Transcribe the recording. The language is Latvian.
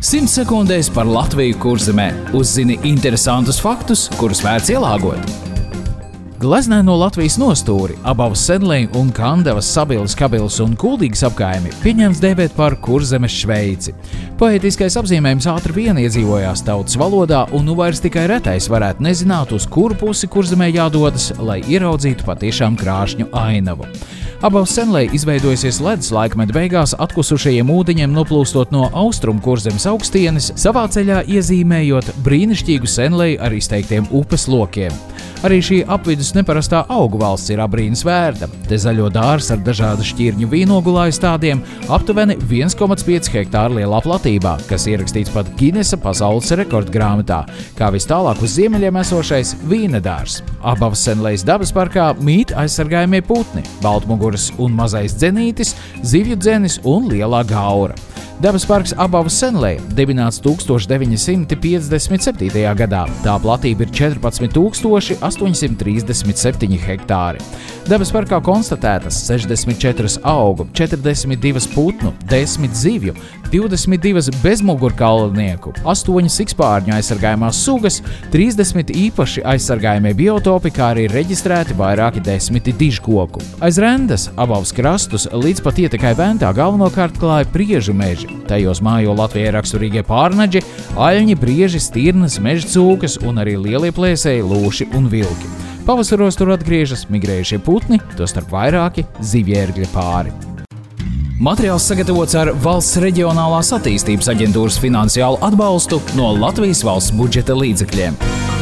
100 sekundēs par Latviju Kurzemē. Uzzini interesantus faktus, kurus vērts ielāgot. Gleznēno Latvijas nostūri, Abavas Senlej un Kandavas, Sabilas, Kabilas un Kuldīgas apkaimi pieņemts dēvēt par Kurzemes Šveici. Poētiskais apzīmējums ātri vien iedzīvojās tautas valodā, un nu vairs tikai retais varētu nezināt, uz kuru pusi Kurzemē jādodas, lai ieraudzītu patiešām krāšņu ainavu. Abavas Senlej izveidojusies ledus laikmeta beigās atkusušajiem ūdeņiem noplūstot no austrumu Kurzemes augstienes, savā ceļā iezīmējot brīnišķīgu Senleju ar izteiktiem upes lokiem. Arī šī apvidus neparastā augu valsts ir abrīnas vērta. Te zaļo dārs ar dažādu šķirņu vīnogulāju stādiem aptuveni 1,5 hektāru lielā platībā, kas ierakstīts pat Ginesa pasaules rekordgrāmatā, kā vis tālāk uz ziemeļiem esošais vīnedārs. Abavas Senlejas dabas parkā mīt aizsargājamie putni, baltmuguras un mazais dzenītis, zivju dzenis un lielā gaura. Dabas parks Abavas Senleja dibināts 1957. gadā. Tā platība ir 14 837 hektāri. Dabas parkā konstatētas 64 augu, 42 putnu, 10 zivju, 22 bezmugurkaulnieku, 8 sikspārņu aizsargājumās sugas, 30 īpaši aizsargājumie biotopi, kā arī reģistrēti vairāki 10 dižkoku. Aiz rendas Abavas krastus līdz pat ietekai Ventā galvenokārt klāja priežu meži. Tajos mājo Latvijai raksturīgie pārnaģi, aļņi, brieži, stirnas, mežcūkas un arī lielie plēsēji, lūši un vilki. Pavasaros tur atgriežas migrējušie putni, tostarp vairāki zivjērgļa pāri. Materiāls sagatavots ar Valsts reģionālās attīstības aģentūras finansiālu atbalstu no Latvijas valsts budžeta līdzekļiem.